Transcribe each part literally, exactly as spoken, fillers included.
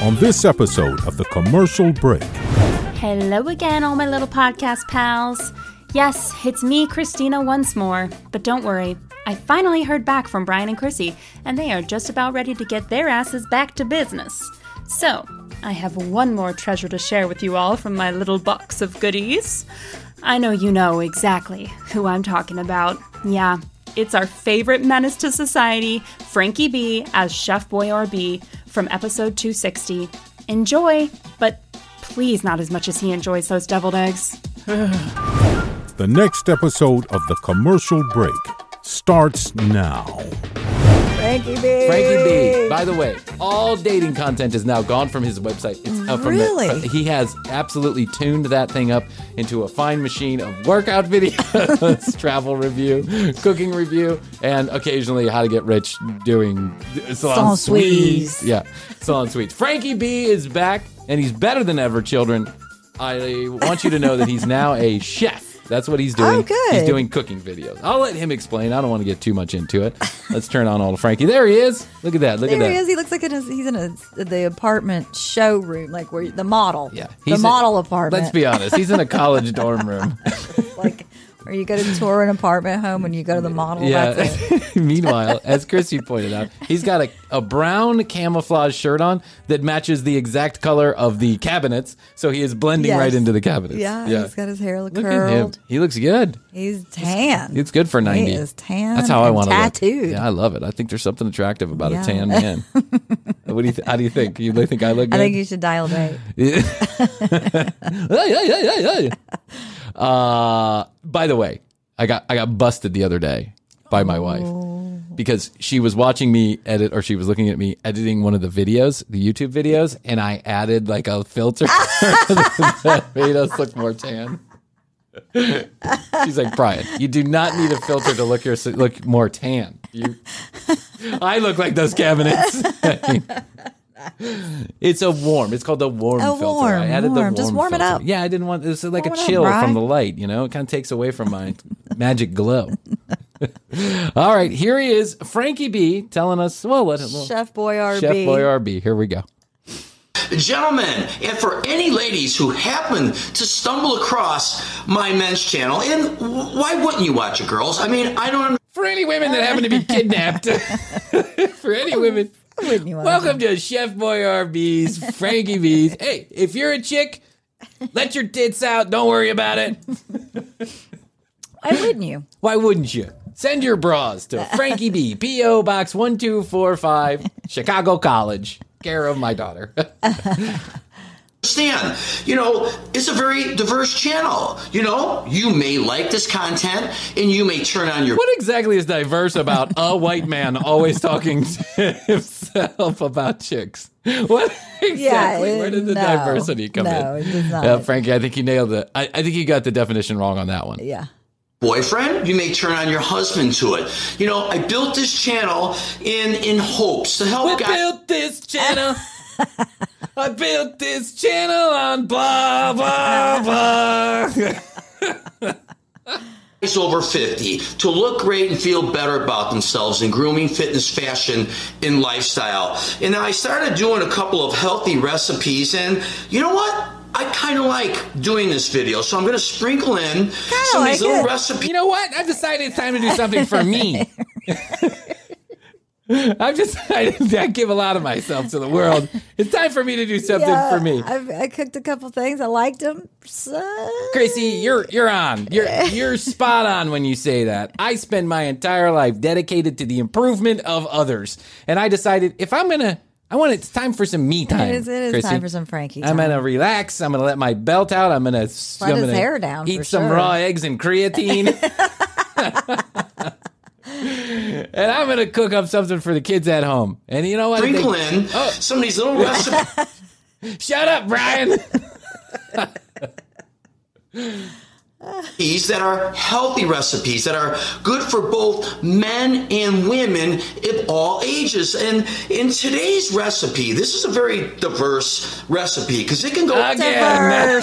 on this episode of The Commercial Break. Hello again, all my little podcast pals. Yes, it's me, Christina, once more. But don't worry, I finally heard back from Brian and Chrissy, and they are just about ready to get their asses back to business. So, I have one more treasure to share with you all from my little box of goodies. I know you know exactly who I'm talking about. Yeah, it's our favorite menace to society, Frankie B as Chef Boyardee from episode two sixty. Enjoy, but please not as much as he enjoys those deviled eggs. The next episode of The Commercial Break starts now. Frankie B. Frankie B. By the way, all dating content is now gone from his website. It's uh, from Really? The, uh, he has absolutely tuned that thing up into a fine machine of workout videos, travel review, cooking review, and occasionally how to get rich doing salon Sans suites. suites. Yeah, salon suites. Frankie B is back, and he's better than ever, children. I want you to know that he's now a chef. That's what he's doing. Oh, good. He's doing cooking videos. I'll let him explain. I don't want to get too much into it. Let's turn on all to Frankie. There he is. Look at that. Look There at that. he is. He looks like in his, he's in a, the apartment showroom, like where the model. Yeah. The He's model a, apartment. Let's be honest. He's in a college dorm room. Like where you go to tour an apartment home and you go to the model. Yeah. That's it. Meanwhile, as Chrissy pointed out, he's got a, a brown camouflage shirt on that matches the exact color of the cabinets. So he is blending Yes. right into the cabinets. Yeah, yeah. he's got his hair Look curled. at him. He looks good. He's tan. It's good for ninety. He is tan. That's how I and want to look. tattooed. Yeah, I love it. I think there's something attractive about Yeah. a tan man. What do you? Th- how do you think? You think I look good? I think you should dial date. uh, by the way, I got I got busted the other day by my wife because she was watching me edit, or she was looking at me editing one of the videos, the YouTube videos, and I added like a filter that made us look more tan. She's like, Brian, you do not need a filter to look your look more tan. You, I look like those cabinets. It's a warm. It's called the warm A filter. warm, I added the warm. warm Just warm it filter. up. Yeah, I didn't want this. Is like Warm a it up, chill Brian. from the light. You know, it kind of takes away from my magic glow. All right, here he is, Frankie B, telling us. Well, let it. Well, Chef Boyardee. Chef Boyardee. Here we go. Gentlemen, and for any ladies who happen to stumble across my men's channel, and why wouldn't you watch it, girls? I mean, I don't. For any women that happen to be kidnapped, for any women, Wouldn't you want welcome to Chef Boyardee's Frankie B's. Hey, if you're a chick, let your tits out. Don't worry about it. Why wouldn't you? Why wouldn't you? Send your bras to Frankie B, P O Box one two four five, Chicago College, care of my daughter. Understand, you know, it's a very diverse channel. You know, you may like this content and you may turn on your What exactly is diverse about a white man always talking to himself about chicks? What exactly? Yeah, Where did the no, diversity come no, in? it does not. Yeah, Frankie, I think you nailed it. I, I think you got the definition wrong on that one. Yeah. boyfriend. You may turn on your husband to it. You know, I built this channel in in hopes to help We guys. built this channel. I built this channel on blah, blah, blah. Guys over fifty to look great and feel better about themselves in grooming, fitness, fashion, and lifestyle. And I started doing a couple of healthy recipes, and you know what? I kind of like doing this video, so I'm going to sprinkle in some of these like little it. recipes. You know what? I've decided it's time to do something for me. I've decided I give a lot of myself to the world. It's time for me to do something Yeah, for me. I've, I cooked a couple things. I liked them. So... Gracie, you're you're on. You're you're spot on when you say that. I spend my entire life dedicated to the improvement of others, and I decided if I'm gonna, I want it's time for some me time. It is, it is Chrissy. time for some Frankie I'm time. gonna relax. I'm gonna let my belt out. I'm gonna Let I'm his gonna hair down, Eat for some sure. raw eggs and creatine. And I'm gonna cook up something for the kids at home. And you know what? Sprinkle They- in Oh. some of these little recipes. Shut up, Brian. That are healthy recipes that are good for both men and women of all ages. And in today's recipe, this is a very diverse recipe because it can go Again.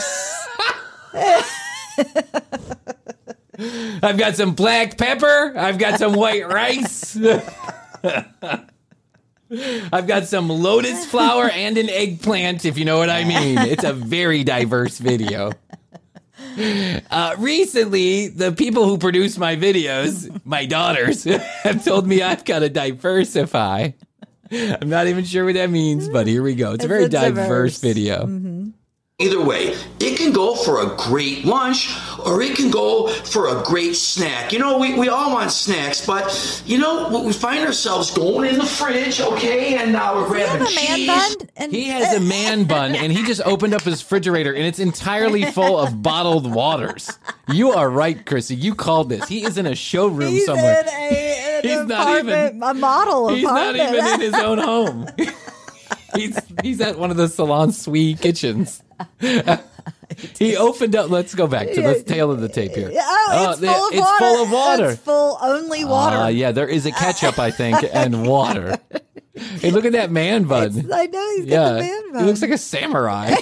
I've got some black pepper. I've got some white rice. I've got some lotus flower and an eggplant, if you know what I mean. It's a very diverse video. Uh, recently, the people who produce my videos, my daughters, have told me I've got to diversify. I'm not even sure what that means, but here we go. It's a very It's diverse, diverse. video. Mm-hmm. Either way, it can go for a great lunch or it can go for a great snack. You know, we, we all want snacks, but, you know, we find ourselves going in the fridge, okay, and now we're Does he grabbing have a man cheese. bun? And He has a man bun, and he just opened up his refrigerator, and it's entirely full of bottled waters. You are right, Chrissy. You called this. He is in a showroom he's somewhere. in a, an He's not apartment, even- a model He's not apartment. even in his own home. he's he's at one of the Salon Suite kitchens. He opened up. Let's go back to the tail of the tape here. Oh, it's, the- full, of it's water. full of water. It's full only water. Ah, yeah, there is a ketchup, I think, and water. Hey, look at that man bun. I know he's got Yeah, the man bun. he looks like a samurai.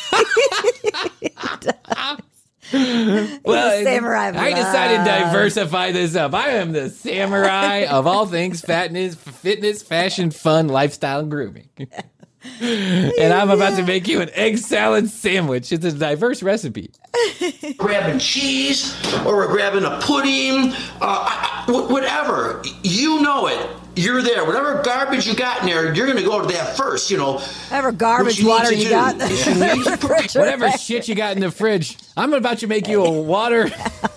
Well, samurai I decided to blood. diversify this up. I am the samurai of all things fatness, fitness, fashion, fun, lifestyle, and grooming. And I'm about to make you an egg salad sandwich. It's a diverse recipe. Grabbing cheese or we're grabbing a pudding, uh, I- I- wh- whatever. You know it. You're there. Whatever garbage you got in there, you're going to go to that first, you know. Whatever garbage What water need to you do got. is you need to pre- Whatever shit you got in the fridge, I'm about to make you a water.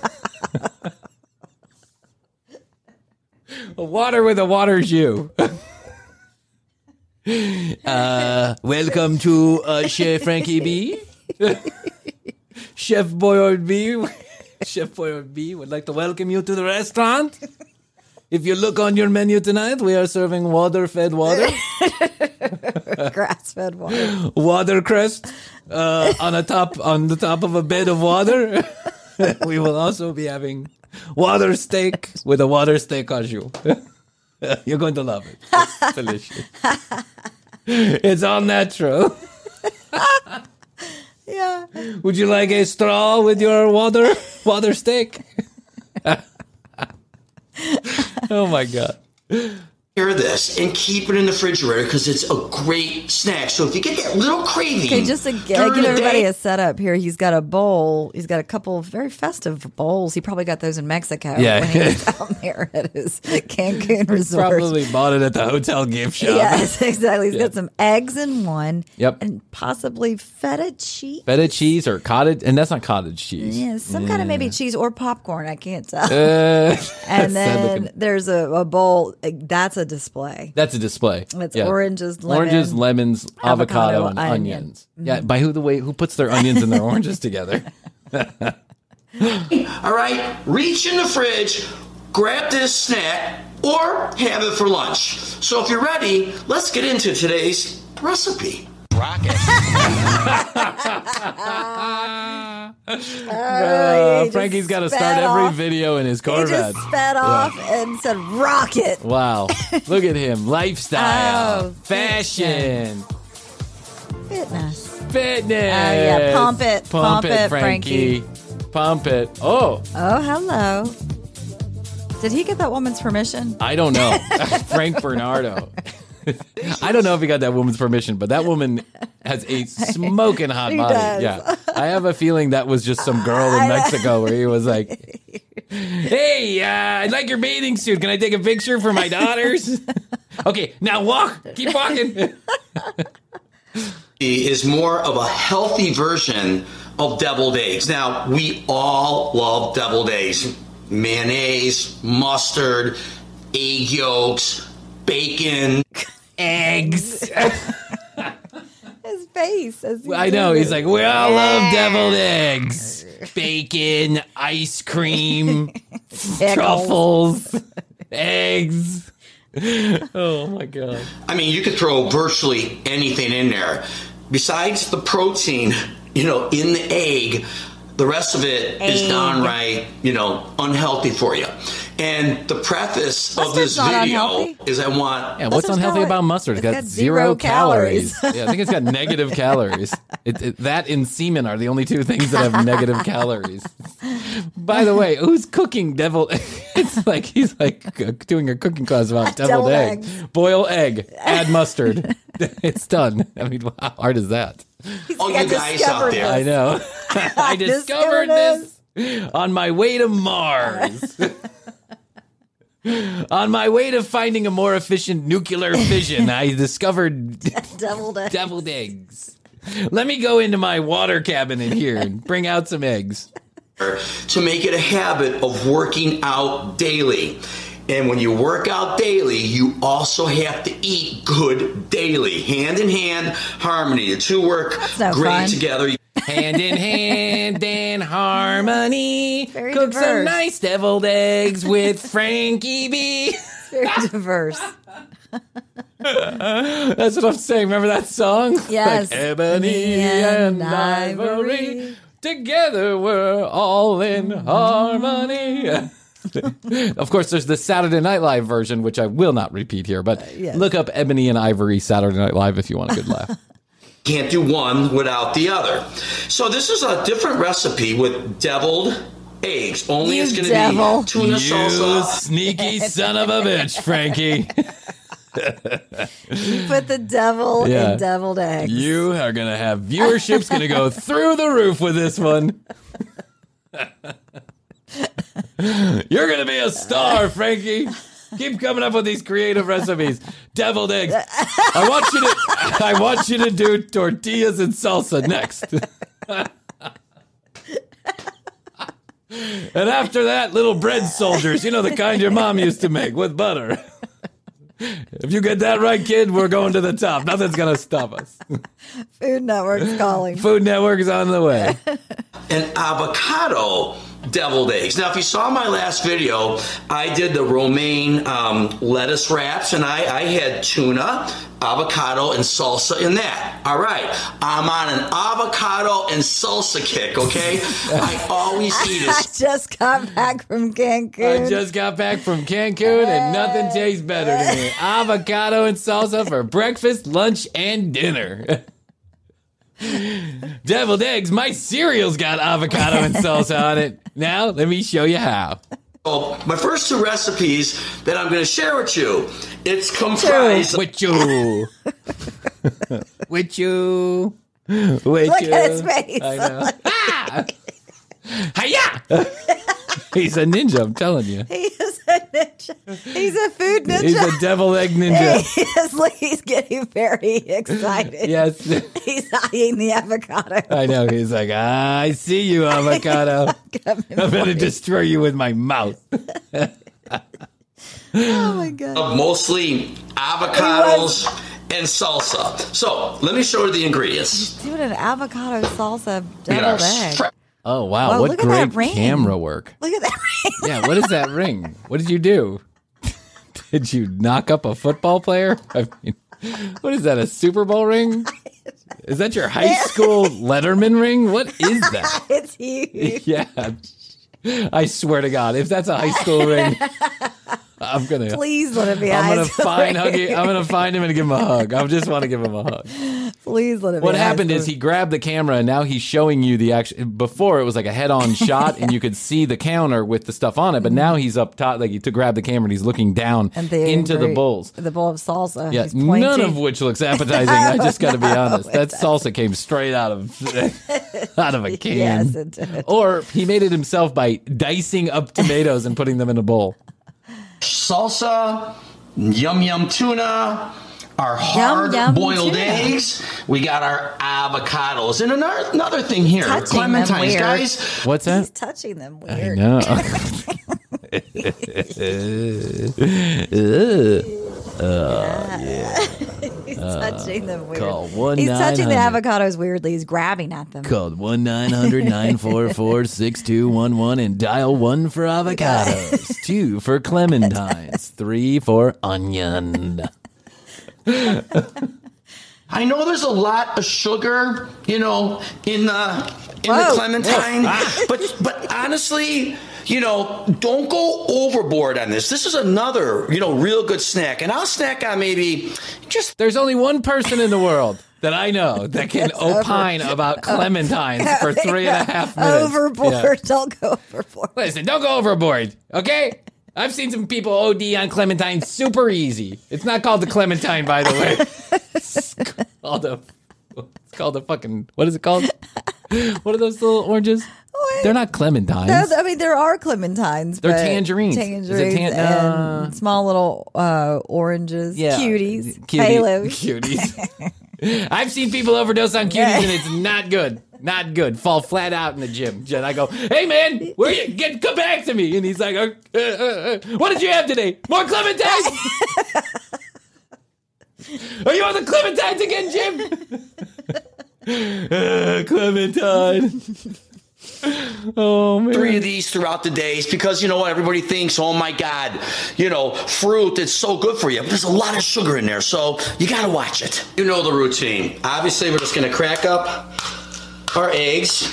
A water with a water jus. Uh, welcome to uh, Chef Frankie B. Chef Boyard B. Chef Boyard B would like to welcome you to the restaurant. If you look on your menu tonight, we are serving water-fed water, Grass-fed water. watercress uh, on a top on the top of a bed of water. We will also be having water steak with a water steak au jus. You're going to love it. It's delicious. It's all natural. Yeah. Would you like a straw with your water water steak? Oh my God. Hear this and keep it in the refrigerator because it's a great snack. So if you get that little craving, Okay, just to g- during give the everybody day, a setup here, he's got a bowl. He's got a couple of very festive bowls. He probably got those in Mexico Yeah. when he was down there at his Cancun resort. Probably bought it at the hotel gift shop. Yes, exactly. He's Yeah. got some eggs in one. Yep. And possibly feta cheese. Feta cheese or cottage, and that's not cottage cheese. Yeah, some kind of maybe cheese or popcorn. I can't tell. Uh, and sad then looking. there's a, a bowl. uh, That's a display. That's a display. It's Yeah. oranges, lemon, oranges, lemons, avocado, avocado, and onion. onions. Yeah, by who the way who puts their onions and their oranges together? all right, reach in the fridge, grab this snack, or have it for lunch. So if you're ready, let's get into today's recipe. Rocket. Uh, he Frankie's just got to sped start every off. video in his He Corvette. just sped off and said, "Rocket." Wow, look at him! Lifestyle, Oh, fashion, Fitness. fitness. yeah, pump it, pump, pump it, it, Frankie. Pump it. Oh, Oh, hello. Did he get that woman's permission? I don't know. Frank Bernardo. I don't know if he got that woman's permission, but that woman has a smoking hot She body. does. Yeah. I have a feeling that was just some girl in Mexico where he was like, hey, uh, I'd like your bathing suit. Can I take a picture for my daughters? Okay, now walk. Keep walking. Is more of a healthy version of deviled eggs. Now, we all love deviled eggs. Mayonnaise, mustard, egg yolks, bacon. Eggs. His face. As he I know. did He's it. like, we all love deviled eggs. Bacon, ice cream, Pickles. truffles, eggs. Oh my God. I mean, you could throw virtually anything in there. Besides the protein, you know, in the egg, the rest of it is Egg. downright, you know, unhealthy for you. And the preface of Mustard's this not video unhealthy. is I want Yeah, what's Mustard's unhealthy got- about mustard? It's it's got, got zero, zero calories. calories. Yeah, I think it's got negative calories. It, it, that and semen are the only two things that have negative calories. By the way, who's cooking devil? It's It's like he's like doing a cooking class about deviled Deviled egg. eggs. Boil egg, add mustard. It's done. I mean, how hard is that? Oh, I you guys discovered out there. I know. I discovered discovered this on my way to Mars. On my way to finding a more efficient nuclear fission, I discovered Deviled eggs. deviled eggs. Let me go into my water cabinet here and bring out some eggs. To make it a habit of working out daily. And when you work out daily, you also have to eat good daily. Hand in hand, harmony. The two work no great fun. together. Hand in hand in harmony. Very Cook some diverse. nice deviled eggs with Frankie B. Very diverse. That's what I'm saying. Remember that song? Yes. Like ebony and, And ivory. ivory. Together we're all in harmony. Of course, there's the Saturday Night Live version, which I will not repeat here, but yes. look up Ebony and Ivory Saturday Night Live if you want a good laugh. Can't do one without the other. So this is a different recipe with deviled eggs. Only You it's going devil. to be tuna You salsa. sneaky son of a bitch, Frankie. You put the devil Yeah. in deviled eggs. You are going to have viewership's going to go through the roof with this one. You're going to be a star, Frankie. Keep coming up with these creative recipes. Deviled eggs. I want you to I want you to do tortillas and salsa next. And after that, little bread soldiers, you know, the kind your mom used to make with butter. If you get that right, kid, we're going to the top. Nothing's going to stop us. Food Network's calling. Food Network is on the way. And avocado deviled eggs. Now, if you saw my last video, I did the romaine um, lettuce wraps, and I, I had tuna, avocado, and salsa in that. All right, I'm on an avocado and salsa kick, okay? I always eat I it. just got back from Cancun. I just got back from Cancun and nothing tastes better than me. Avocado and salsa for breakfast, lunch, and dinner. Deviled eggs, my cereal's got avocado and salsa on it. Now, let me show you how. So my first two recipes that I'm going to share with you, it's comprised of With you. With you. With Look you. at his face. I know. Ah! Hiya! He's a ninja, I'm telling you. He is a ninja. He's a food ninja. He's a deviled egg ninja. He is, he's getting very excited. Yes. He's eyeing the avocado. I know. He's like, ah, I see you, avocado. I'm going to destroy you with my mouth. Oh my god. mostly avocados and salsa. So let me show you the ingredients. Doing an avocado salsa We got our deviled egg. fr- Oh, wow. Well, what look at that great ring. camera work. Look at that ring. Yeah, what is that ring? What did you do? Did you knock up a football player? I mean, what is that, a Super Bowl ring? Is that your high school Letterman ring? What is that? It's huge. Yeah. I swear to God, if that's a high school ring, I'm gonna Please let it be. I'm gonna eyes find for Huggy. you. I'm gonna find him and give him a hug. I just want to give him a hug. Please let it be. What eyes happened for is you. he grabbed the camera and now he's showing you the action. Before it was like a head-on shot and you could see the counter with the stuff on it, but now he's up top, like he to grab the camera and he's looking down And the- into the bowls. The bowl of salsa. Yeah, He's pointing. none of which looks appetizing. I just got to be honest. That salsa came straight out of out of a can. Yes, it did. Or he made it himself by dicing up tomatoes and putting them in a bowl. salsa, yum yum tuna, our hard yum boiled tuna. eggs. We got our avocados. And another, another thing here, Touching them clementines, weird. guys. What's He's that? touching them I weird. know. He's touching them weird. Call one He's touching the nine hundred. avocados weirdly. He's grabbing at them. Called one nine hundred nine four four six two one one and dial one for avocados, two for clementines, three for onion. I know there's a lot of sugar, you know, in the in Whoa. the clementine, but but honestly, you know, don't go overboard on this. This is another, you know, real good snack, and I'll snack on maybe just There's only one person in the world that I know that can opine about clementines for three and a half minutes. Overboard. Yeah. Don't go overboard. Listen, don't go overboard, okay? I've seen some people O D on Clementine super easy. It's not called the Clementine, by the way. It's called a, it's called a fucking, what is it called? What are those little oranges? What? They're not clementines. No, I mean, there are clementines. They're but tangerines. Tangerines Is it tan- and uh, small little uh, oranges. Yeah. Cuties. Cutie- Halos. Cuties. I've seen people overdose on cuties, and it's not good. Not good. Fall flat out in the gym. And I go, hey, man, where you? Get, come back to me. And he's like, uh, uh, uh, what did you have today? More clementines? Are you on the clementines again, Jim? uh, Clementine. Oh, man. Three of these throughout the days because you know what? Everybody thinks, oh my God, you know, fruit, it's so good for you. But there's a lot of sugar in there, so you got to watch it. You know the routine. Obviously, we're just going to crack up our eggs.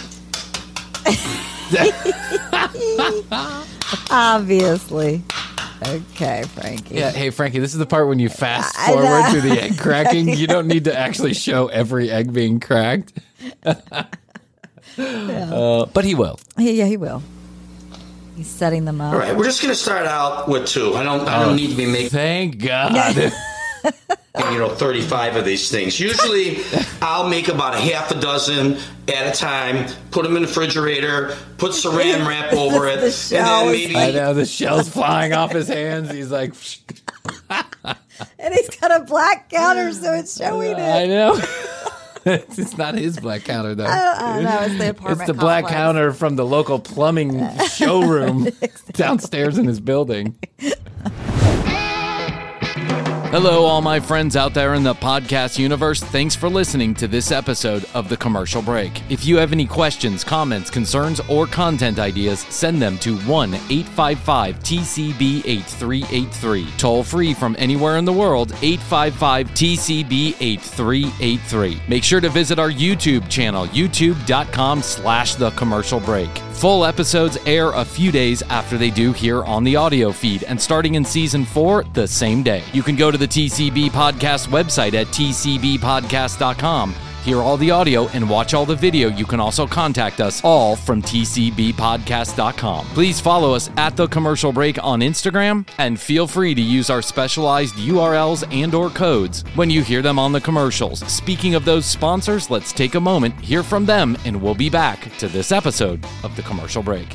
Obviously. Okay, Frankie. Yeah, hey, Frankie, this is the part when you fast forward through the egg cracking. You don't need to actually show every egg being cracked. Yeah. Uh, but he will. Yeah, he will. He's setting them up. All right, we're just going to start out with two. I don't I don't need to be making, Thank God. you know, thirty-five of these things. Usually, I'll make about a half a dozen at a time, put them in the refrigerator, put saran wrap over it, The and then maybe... I know, the shell's flying off his hands. He's like... And he's got a black counter, so it's showing it. I know. It's not his black counter, though. I don't know. It's the apartment It's the black complex. counter from the local plumbing showroom downstairs in his building. Hello, all my friends out there in the podcast universe. Thanks for listening to this episode of The Commercial Break. If you have any questions, comments, concerns, or content ideas, send them to one eight five five T C B eight three eight three. Toll free from anywhere in the world, eight five five T C B eight three eight three. Make sure to visit our YouTube channel, youtube.com slash The Commercial Break. Full episodes air a few days after they do here on the audio feed, and starting in season four, the same day. You can go to the T C B Podcast website at T C B podcast dot com. Hear all the audio and watch all the video. You can also contact us all from T C B podcast dot com. Please follow us at The Commercial Break on Instagram, and feel free to use our specialized U R Ls and or codes when you hear them on the commercials. Speaking of those sponsors, let's take a moment, hear from them, and we'll be back to this episode of The Commercial Break.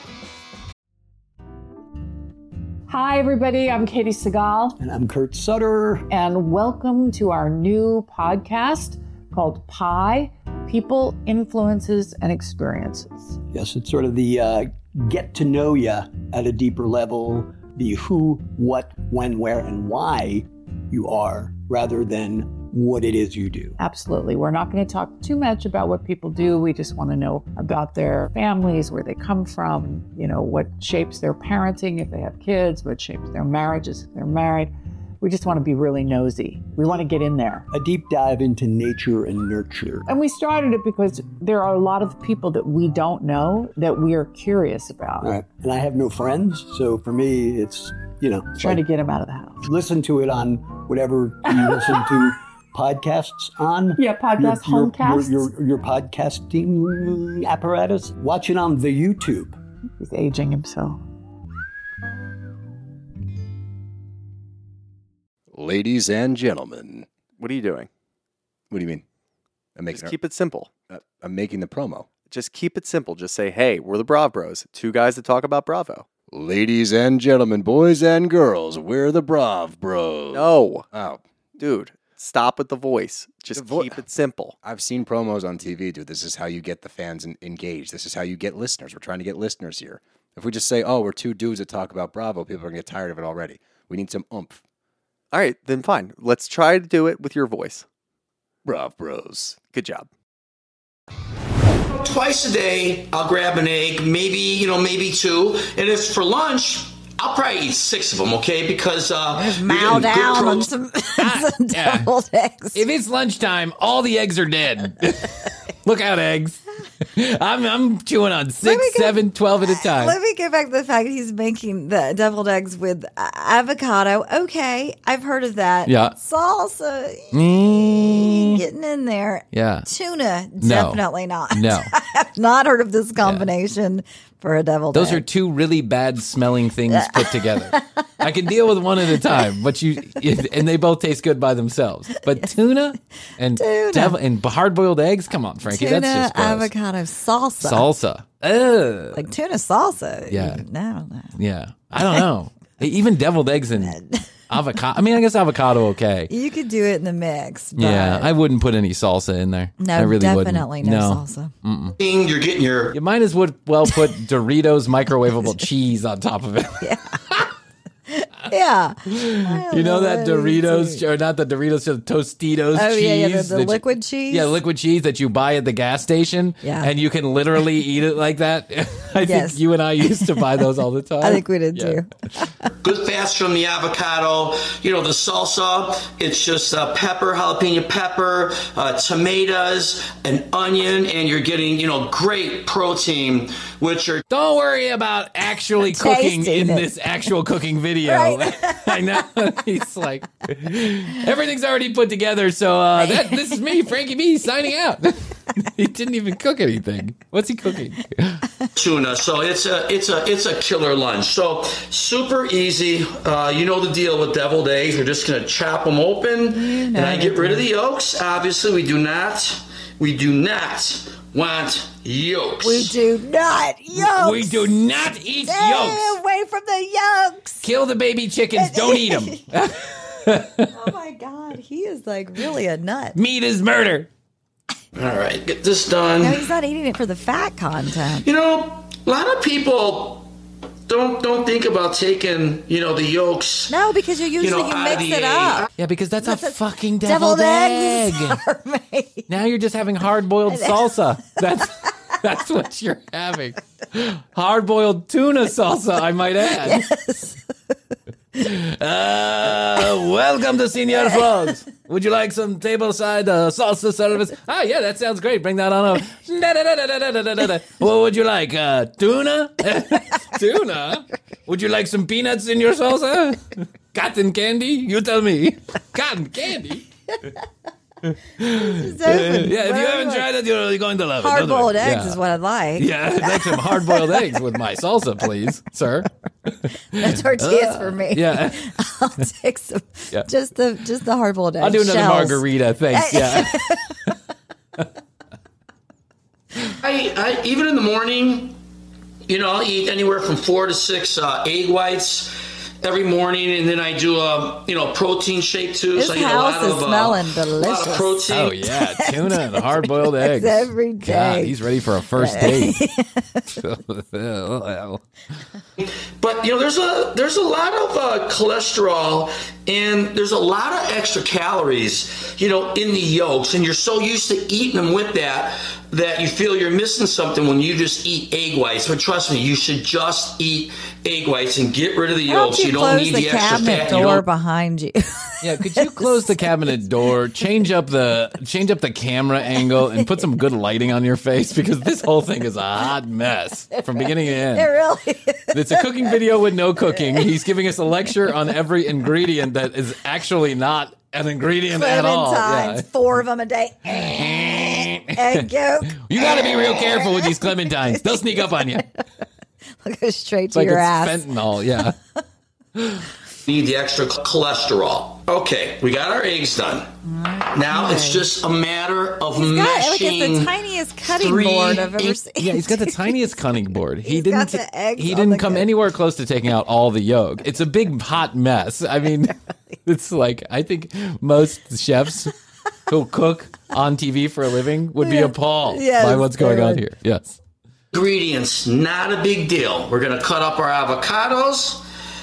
Hi, everybody. I'm Katie Segal. And I'm Kurt Sutter. And welcome to our new podcast called Pi, People, Influences, and Experiences. Yes, it's sort of the uh, get to know you at a deeper level, the who, what, when, where, and why you are, rather than what it is you do. Absolutely. We're not going to talk too much about what people do. We just want to know about their families, where they come from, you know, what shapes their parenting if they have kids, what shapes their marriages if they're married. We just want to be really nosy. We want to get in there. A deep dive into nature and nurture. And we started it because there are a lot of people that we don't know that we are curious about. All right. And I have no friends, so for me, it's, you know. Trying like, to get them out of the house. Listen to it on whatever you listen to podcasts on. Yeah, podcast, your, homecasts. Your, your, your podcasting apparatus. Watch it on the YouTube. He's aging himself. Ladies and gentlemen. What are you doing? What do you mean? I'm making Just keep it simple. uh, I'm making the promo. Just keep it simple. Just say, hey, we're the Brav Bros. Two guys that talk about Bravo. Ladies and gentlemen, boys and girls, we're the Brav Bros. No. Oh, Dude, stop with the voice. Just The vo- keep it simple. I've seen promos on T V, dude. This is how you get the fans en- engaged. This is how you get listeners. We're trying to get listeners here. If we just say, oh, we're two dudes that talk about Bravo, people are going to get tired of it already. We need some oomph. All right, then fine. Let's try to do it with your voice. Brav Bros. Good job. Twice a day, I'll grab an egg, maybe, you know, maybe two. And if for lunch, I'll probably eat six of them, okay? Because uh, Just you're mow getting good down on protein. some, Ah, some yeah. deviled eggs. If it's lunchtime, all the eggs are dead. Look out, eggs. I'm I'm chewing on me six, go- seven, twelve at a time. Let me get back to the fact that he's making the deviled eggs with uh, avocado. Okay, I've heard of that. Yeah. Salsa, Mm, getting in there. yeah. Tuna, No. definitely not. No. I have not heard of this combination. for a deviled Those egg. are two really bad smelling things put together. I can deal with one at a time, but you and they both taste good by themselves. But tuna and Tuna. devil and hard boiled eggs, come on, Frankie, tuna that's just gross. avocado salsa. Salsa. Ugh. Like tuna salsa. Yeah. No, no. Yeah, I don't know. Even deviled eggs and avocado. I mean, I guess avocado okay. You could do it in the mix. But Yeah, I wouldn't put any salsa in there. no, I really definitely wouldn't. no, salsa. You're getting your You might as well well put Doritos microwavable cheese on top of it. Yeah. You know that Doritos, or not the Doritos, just Tostitos Oh, cheese. yeah, yeah, the- the that you- liquid cheese? Yeah, liquid cheese that you buy at the gas station. Yeah. And you can literally eat it like that. I Yes. think you and I used to buy those all the time. I think we did Yeah. too. good fats from the avocado. You know, the salsa, it's just uh, pepper, jalapeno pepper, uh, tomatoes, an onion, and you're getting, you know, great protein, which are Don't worry about actually cooking Tasting in it. this actual cooking video. Right. I know. He's like, everything's already put together, so uh, that, this is me, Frankie B, signing out. He didn't even cook anything. What's he cooking? tuna. So it's a it's a it's a killer lunch. So super easy. Uh, you know the deal with deviled eggs. We're just gonna chop them open, and I get rid of the yolks. Obviously, we do not we do not want yolks. We do not yolks. We do not eat Stay yolks. away from the yolks. Kill the baby chickens. Don't eat them. Oh my God, he is like really a nut. Meat is murder. All right, get this done. No, he's not eating it for the fat content. You know, a lot of people don't don't think about taking, you know, the yolks. No, because you usually You know, you out of mix the it egg. up. Yeah, because that's, That's a a- fucking deviled, Deviled egg. eggs are made. Now you're just having hard-boiled salsa. That's that's what you're having. Hard-boiled tuna salsa, I might add. Yes. Uh, welcome to Senior Frogs. Would you like some tableside uh, salsa service? Ah, yeah, that sounds great. Bring that on up. Da-da-da-da-da-da-da-da. What would you like? Uh, tuna? Tuna? Would you like some peanuts in your salsa? Cotton candy? You tell me. Cotton candy? It's open. Yeah, if you Whatever haven't like. tried it, you're going to love it. Hard Don't boiled worry. eggs Yeah. is what I'd like. Yeah, I'd like some hard-boiled eggs with my salsa, please, sir. No tortillas for me. Yeah, I'll take some. Yeah. Just the just the hard boiled eggs. I'll do another shells. margarita, thanks. Yeah. I, I even in the morning, you know, I'll eat anywhere from four to six uh, egg whites every morning, and then I do a you know protein shake too. This so I eat a house lot is of uh, smelling a lot delicious. of protein. Oh yeah, tuna and hard-boiled eggs every God, day. he's ready for a first date. But you know, there's a there's a lot of uh, cholesterol and there's a lot of extra calories, you know, in the yolks, and you're so used to eating them with that that you feel you're missing something when you just eat egg whites. But trust me, you should just eat egg whites and get rid of the Why don't yolks. you, You don't close need the the extra cabinet fat. You door don't- behind you? Yeah, could you close the cabinet door, change up the change up the camera angle, and put some good lighting on your face because this whole thing is a hot mess from beginning to end. It really is. It's a cooking video with no cooking. He's giving us a lecture on every ingredient that is actually not an ingredient at all. Clementines, Yeah. four of them a day. Egg yolk. You got to be real careful with these clementines. They'll sneak up on you. They'll go straight It's to like your it's ass. fentanyl. Yeah. need the extra cholesterol. Okay, we got our eggs done. Now it's just a matter of He's got, like, meshing. it's the tiniest cutting three board I've ever egg- seen. Yeah, he's got the tiniest cutting board. He He's didn't. got the eggs he on didn't the come good- anywhere close to taking out all the yolk. It's a big hot mess. I mean, it's like I think most chefs who cook on T V for a living would be Yeah. appalled Yes, by what's going they on would. here. Yes. Ingredients, not a big deal. We're going to cut up our avocados.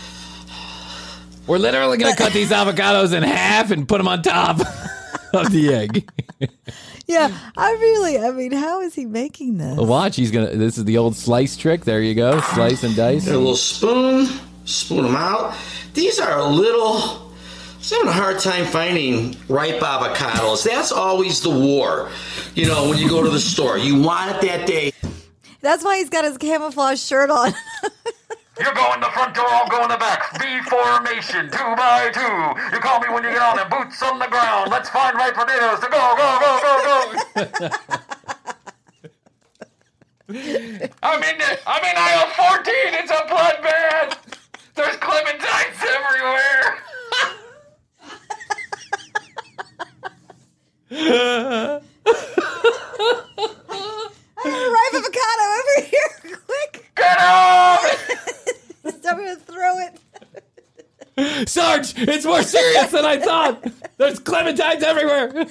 We're literally going to cut these avocados in half and put them on top of the egg. Yeah, I really, I mean, how is he making this? Watch, he's going to, this is the old slice trick. There you go. Slice and dice. Get a little spoon, spoon them out. These are a little, I was having a hard time finding ripe avocados. That's always the war. You know, when you go to the store, you want it that day. That's why he's got his camouflage shirt on. You go in the front door, I'll go in the back. V formation, two by two. You call me when you get on it. Boots on the ground. Let's find ripe potatoes to go, go, go, go, go. I'm in the, I'm in aisle fourteen. It's a bloodbath. There's clementines everywhere. I have a ripe avocado over here. Quick. Get off! I'm going to throw it. Sarge, it's more serious than I thought. There's clementines everywhere.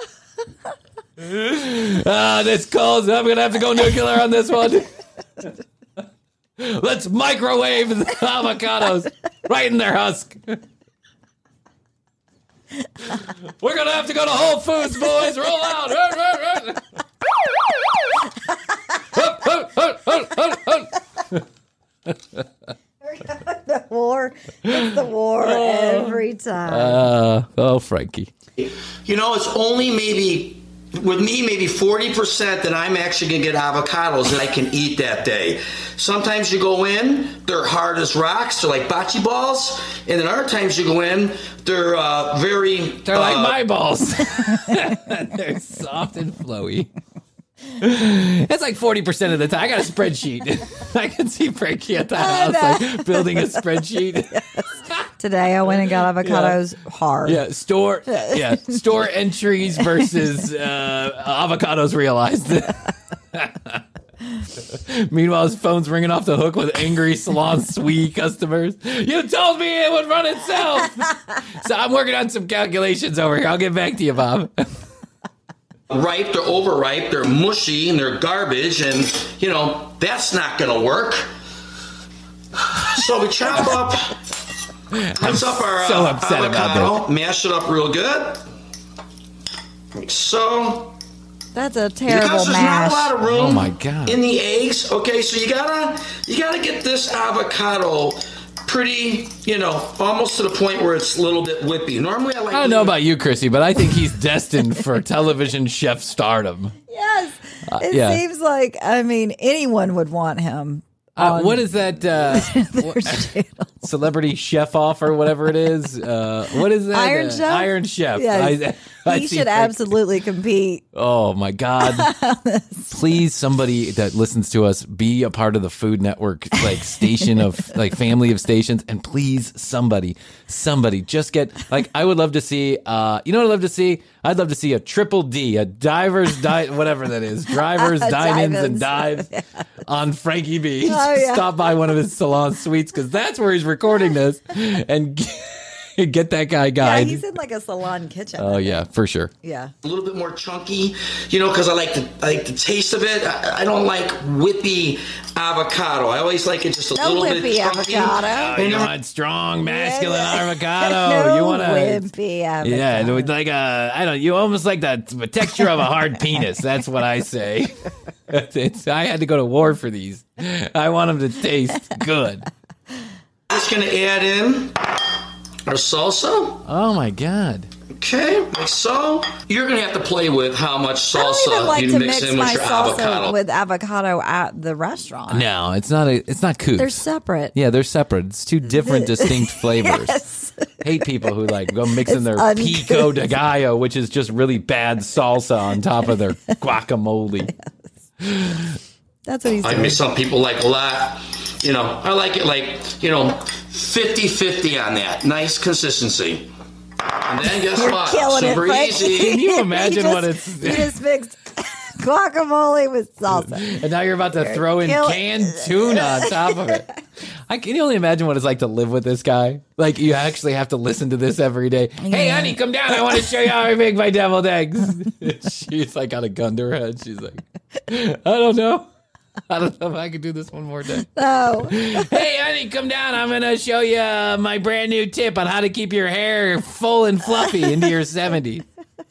Ah, this cold. I'm going to have to go nuclear on this one. Let's microwave the avocados right in their husk. We're going to have to go to Whole Foods, boys. Roll out. The war. It's the war every time. Uh, oh, Frankie. You know, it's only maybe, with me, maybe forty percent that I'm actually going to get avocados that I can eat that day. Sometimes you go in, they're hard as rocks. They're like bocce balls. And then other times you go in, they're uh, very... They're uh, like my balls. They're soft and flowy. That's like forty percent of the time. I got a spreadsheet. I can see Frankie at the house like building a spreadsheet. Yes. Today I went and got avocados yeah. hard. Yeah, store yeah, store entries versus uh, avocados realized. Meanwhile, his phone's ringing off the hook with angry Salon Sui customers. You told me it would run itself. So I'm working on some calculations over here. I'll get back to you, Bob. Ripe, they're overripe, they're mushy, and they're garbage, and, you know, that's not going to work. So we chop up, let's up our so uh, upset avocado, about mash it up real good, like so. That's a terrible because there's mash. not a lot of room oh my God. in the eggs. Okay, so you gotta you gotta get this avocado pretty, you know, almost to the point where it's a little bit whippy. Normally I like... I don't know about you, Chrissy, but I think he's destined for television chef stardom. Yes. Uh, it yeah. seems like, I mean, anyone would want him. Uh, what is that? Uh, celebrity chef off or whatever it is? Uh, what is that? Iron uh, Chef? Iron Chef. Yes. I, I he see should Frank- absolutely compete. Oh, my God. Please, somebody that listens to us, be a part of the Food Network, like, station of, like, family of stations. And please, somebody, somebody, just get, like, I would love to see, uh, you know what I'd love to see? I'd love to see a triple D, a diver's, di- whatever that is, drivers, dine-ins, and dives yeah. on Frankie B. Oh, yeah. Stop by one of his salon suites, because that's where he's recording this. And get that guy guide. Yeah, he's in like a salon kitchen. Oh, yeah, for sure. Yeah. A little bit more chunky, you know, because I like the I like the taste of it. I, I don't like whippy avocado. I always like it just a No little whippy bit chunky. avocado. Oh, you want strong, masculine Yeah. avocado. No you want to, wimpy avocado. yeah, it would like a, I don't. You almost like the, the texture of a hard penis. That's what I say. It's, I had to go to war for these. I want them to taste good. Just gonna add in our salsa. Oh my God. Okay, like so. You're gonna have to play with how much I don't even salsa like you to mix mix in my with your salsa avocado. with avocado at the restaurant. No, it's not a. It's not coops. They're separate. Yeah, they're separate. It's two different, distinct flavors. Yes. Hate people who like go mix in It's their uncooked. pico de gallo, which is just really bad salsa on top of their guacamole. That's what he's I doing. mean, some people like a lot. You know, I like it like, you know, fifty-fifty on that. Nice consistency. And then guess You're what? killing it, Super Frank. easy. Can you imagine just, what it's? You just mixed guacamole with salsa. And now you're about to You're throw in killing- canned tuna on top of it. I can you only imagine what it's like to live with this guy. Like you actually have to listen to this every day. Hey, Yeah. honey, come down. I want to show you how I make my deviled eggs. She's like got a gun to her head. She's like, I don't know. I don't know if I can do this one more day. No. Hey, honey, come down. I'm going to show you uh, my brand new tip on how to keep your hair full and fluffy into your seventies.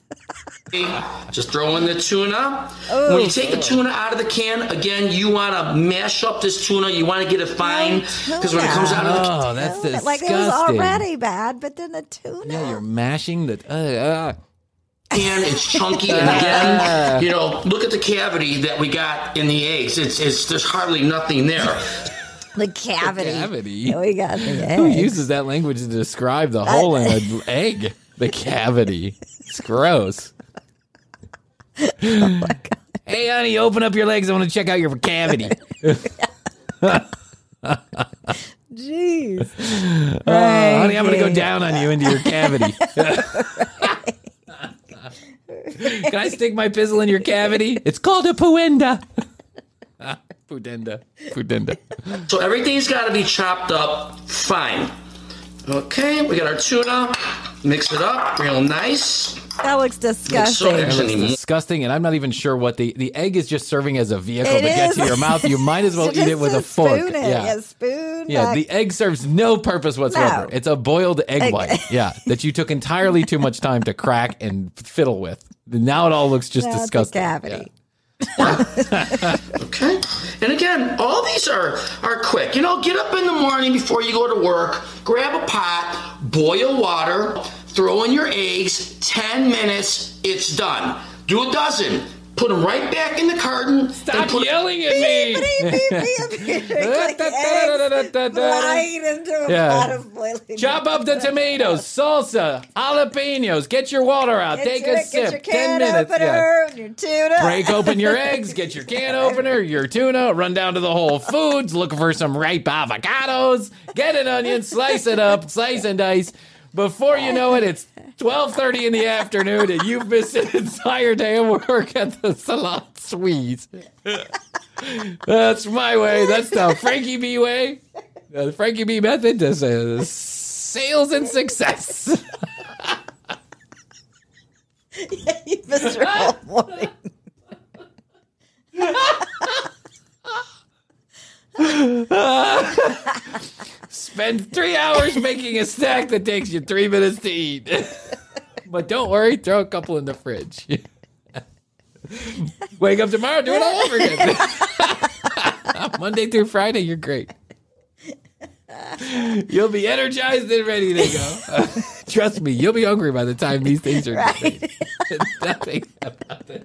Just throw in the tuna. When you take the tuna out of the can, again, you want to mash up this tuna. You want to get it fine because when it comes out of the can, Oh, that's disgusting. Like it was already bad, but then the tuna. Yeah, you're mashing the... Uh, uh. it's chunky, and again, you know, look at the cavity that we got in the eggs. It's it's there's hardly nothing there. The cavity. The cavity? Yeah, we got the Who eggs. uses that language to describe the hole in an egg? The cavity. It's gross. Oh my God. Hey, honey, open up your legs. I want to check out your cavity. Jeez. Uh, Right. honey, I'm going to go down on you into your cavity. Can I stick my pizzle in your cavity? It's called a puenda. Pudenda. Pudenda. So everything's got to be chopped up fine. Okay, we got our tuna. Mix it up real nice. That looks disgusting. It looks disgusting, and I'm not even sure what the the egg is. Just serving as a vehicle It to get is. to your mouth. You might as well So eat it just with to a fork. spoon it. Yeah, Yeah, spoon yeah. back. The egg serves no purpose whatsoever. No. It's a boiled egg Egg. white. Yeah, that you took entirely too much time to crack and fiddle with. Now it all looks just Now it's a disgusting. cavity. Okay. And again, all these are are quick. You know, get up in the morning before you go to work, grab a pot, boil water, throw in your eggs, ten minutes, it's done. Do a dozen. Put them right back in the carton. Stop put yelling at me. Flying into a Yeah. pot of boiling Chop up the tomatoes, salsa, jalapenos. Get your water out. Get Take your, a get sip. your Ten can minutes. opener, Yeah. and your tuna. Break open your eggs. Get your can opener, your tuna. Run down to the Whole Foods. Look for some ripe avocados. Get an onion. Slice it up. Slice and dice. Before you know it, it's twelve thirty in the afternoon, and you've missed an entire day of work at the Salon Suisse. That's my way. That's the Frankie B way. Uh, the Frankie B method to uh, sales and success. You missed your whole morning. Spend three hours making a snack that takes you three minutes to eat. But don't worry, throw a couple in the fridge. Wake up tomorrow, do it all over again. Monday through Friday, you're great. You'll be energized and ready to go. Trust me, you'll be hungry by the time these things are Right. done. Nothing about this.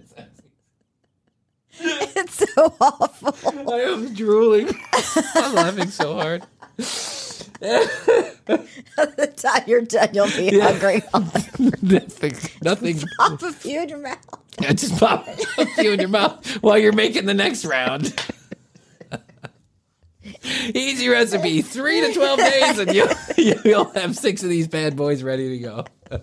It's so awful. I am drooling. I'm laughing so hard. By the time you're done, you'll be Yeah. hungry. nothing. Nothing. Pop a few in your mouth. Yeah, just pop a few in your mouth while you're making the next round. Easy recipe, three to twelve days, and you'll, you'll have six of these bad boys ready to go.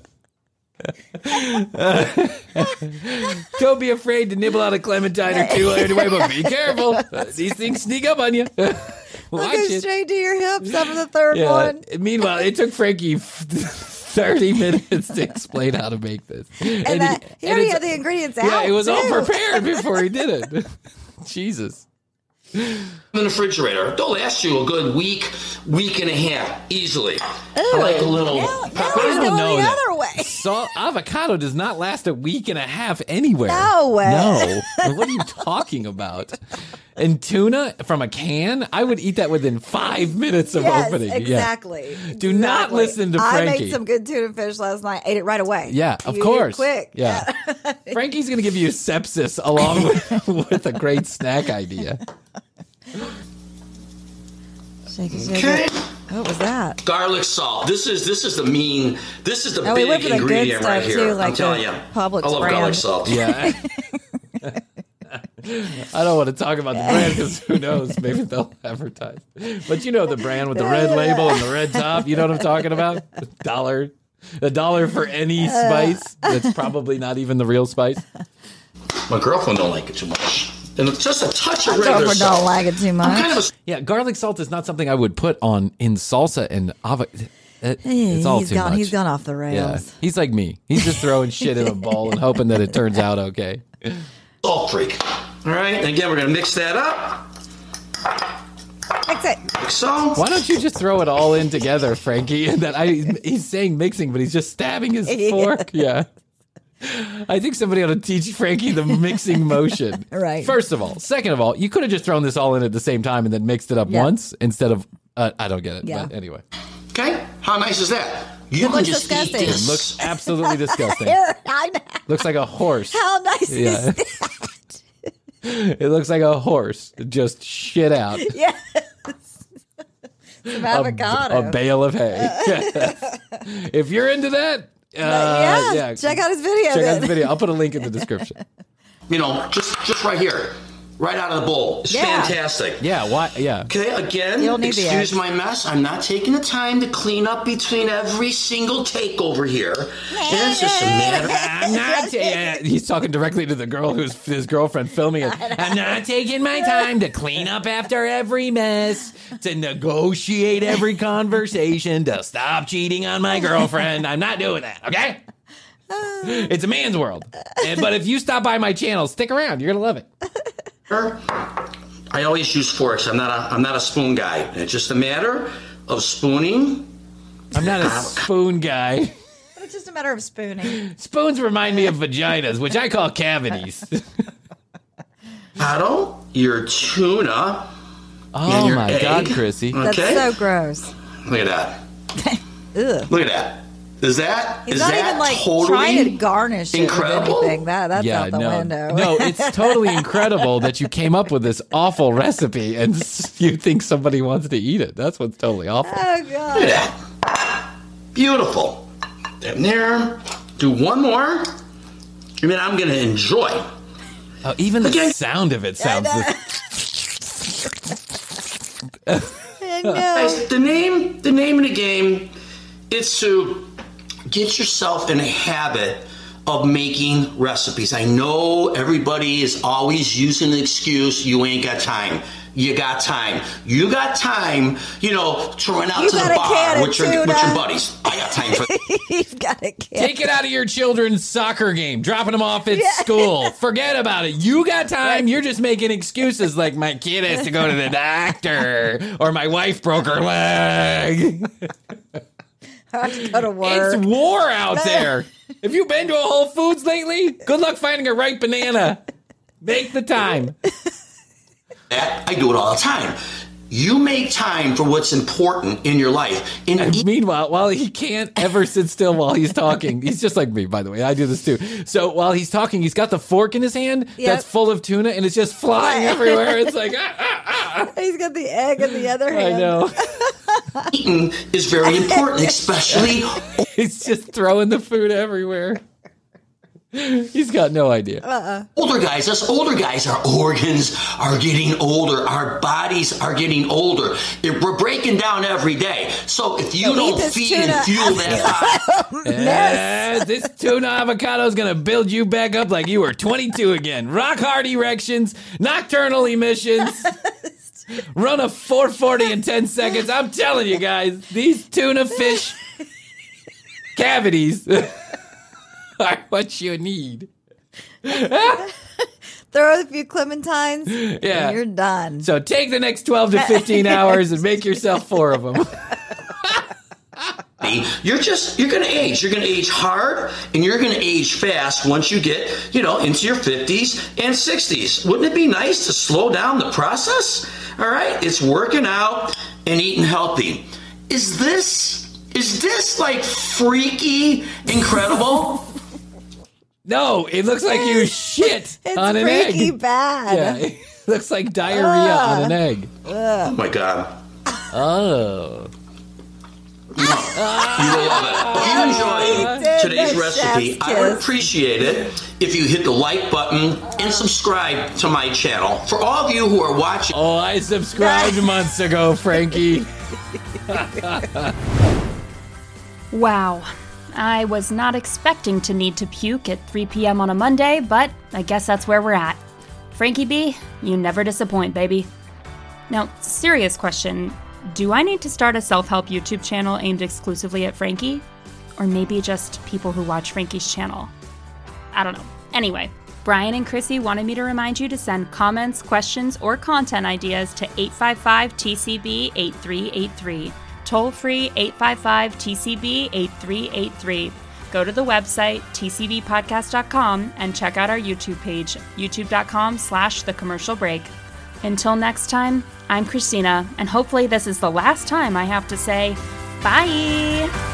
Don't be afraid to nibble out a clementine or two anyway, but be careful. These things sneak up on you. We'll Watch go it. straight to your hips after the third Yeah. one. Meanwhile, it took Frankie thirty minutes to explain how to make this. And, he- that, he and already it's- had the ingredients out. Yeah, it was all too. prepared before he did it. Jesus. in the refrigerator. They'll last you a good week, week and a half, easily. I like a little Now, now pepper. he's going know the that. other way. So avocado does not last a week and a half anywhere. No way. No. What are you talking about? And tuna from a can, I would eat that within five minutes of Yes, opening. Yeah. exactly. Do not Exactly. listen to I Frankie. made some good tuna fish last night. Ate it right away. Yeah, of You eat it course. quick. Yeah. Frankie's going to give you sepsis along with, with a great snack idea. Shake it, shake Okay. it. What was that? Garlic salt. This is this is the mean. This is the Oh, we went big for the good ingredient stuff, right here. too, I'm like telling the you. Publix I love brand. garlic salt. Yeah. I don't want to talk about the brand because who knows? Maybe they'll advertise. But you know the brand with the red label and the red top. You know what I'm talking about? A dollar. A dollar for any spice that's probably not even the real spice. My girlfriend don't like it too much. And it's just a touch of My regular girlfriend salt. don't like it too I'm much. kind of a Yeah, garlic salt is not something I would put on in salsa and avocado. It, it's all he's too gone. much. He's gone off the Yeah, rails. he's like me. He's just throwing shit in a bowl and hoping that it turns out okay. salt freak. All right. And again, we're going to mix that up. Mix it. Like so. Why don't you just throw it all in together, Frankie? And that I he's saying mixing, but he's just stabbing his Yeah. fork. Yeah. I think somebody ought to teach Frankie the mixing motion. Right. First of all. Second of all, you could have just thrown this all in at the same time and then mixed it up Yeah. once instead of, uh, I don't get it. Yeah. But anyway. Okay. How nice is that? You It can looks just disgusting. eat It this. Looks absolutely disgusting. Here, I know. Looks like a horse. How nice Yeah. is that? It looks like a horse just shit out Yes. Some a, avocado. a bale of hay. If you're into that, uh, yeah. yeah, Check out his video. check out then. the video. I'll put a link in the description. You know, just just right here. Right out of the bowl. It's Yeah. fantastic. Yeah, why? Yeah. Okay, again, You don't need the excuse egg. my mess. I'm not taking the time to clean up between every single take over here. And it's just a matter I'm not. Uh, he's talking directly to the girl who's his girlfriend filming it. I'm not taking my time to clean up after every mess, to negotiate every conversation, to stop cheating on my girlfriend. I'm not doing that. Okay. It's a man's world. And, but if you stop by my channel, stick around. You're gonna love it. I always use forks. I'm not a I'm not a spoon guy. It's just a matter of spooning. I'm not a spoon guy. It's just a matter of spooning. Spoons remind me of vaginas, which I call cavities. Paddle your tuna. Oh your my egg. God, Chrissy. That's Okay. so gross. Look at that. Ugh. Look at that. Is that He's is not that even like totally trying to garnish it incredible? with anything. That that's Yeah, out the no, window. no, it's totally incredible that you came up with this awful recipe and s- you think somebody wants to eat it. That's what's totally awful. Oh Look God. at that. Beautiful. And there. Do one more. I mean, I'm going to enjoy. Oh, even the Again. sound of it sounds. I know. Guys, the name, the name of the game is to get yourself in a habit of making recipes. I know everybody is always using the excuse, you ain't got time. You got time. You got time, you know, to run out You to the got a can bar of with your, with tuna. your buddies. I got time for He's got a kid. Take it out of your children's soccer game, dropping them off at school. Forget about it. You got time. You're just making excuses like my kid has to go to the doctor or my wife broke her leg. I have to go to work. It's war out there. Have you been to a Whole Foods lately? Good luck finding a ripe banana. Make the time. that. I do it all the time. You make time for what's important in your life. And And meanwhile, while he can't ever sit still while he's talking, he's just like me, by the way. I do this too. So while he's talking, he's got the fork in his hand Yep. that's full of tuna, and it's just flying everywhere. It's like, ah, ah, ah. He's got the egg in the other hand. I know. eating is very important, especially He's just throwing the food everywhere. He's got no idea. older guys. Us older guys, our organs are getting older. Our bodies are getting older. If we're breaking down every day. So if you Eat don't this feed tuna and fuel that body, Eh, this tuna avocado is going to build you back up like you were twenty-two again. Rock hard erections, nocturnal emissions. Run a four forty in ten seconds. I'm telling you guys, these tuna fish cavities are what you need. Throw a few clementines. Yeah. And you're done. So take the next twelve to fifteen hours and make yourself four of them. you're just you're going to age. You're going to age hard, and you're going to age fast once you get you know into your fifties and sixties. Wouldn't it be nice to slow down the process? All right, it's working out and eating healthy. Is this is this like freaky incredible? No, it looks like you shit It's on an freaky egg. bad. Yeah, it looks like diarrhea on an egg. Oh my God. Oh. You will love it. If you enjoyed did today's the recipe, chef's I would kiss. appreciate it if you hit the like button and subscribe to my channel. For all of you who are watching, Oh, I subscribed months ago, Frankie. Wow. I was not expecting to need to puke at three p.m. on a Monday, but I guess that's where we're at. Frankie B, you never disappoint, baby. Now, serious question. Do I need to start a self-help YouTube channel aimed exclusively at Frankie? Or maybe just people who watch Frankie's channel? I don't know. Anyway, Brian and Chrissy wanted me to remind you to send comments, questions, or content ideas to eight five five T C B eight three eight three. Toll free eight five five T C B eight three eight three. Go to the website t c b podcast dot com and check out our YouTube page, youtube.com slash the commercial break. Until next time, I'm Christina, and hopefully this is the last time I have to say bye!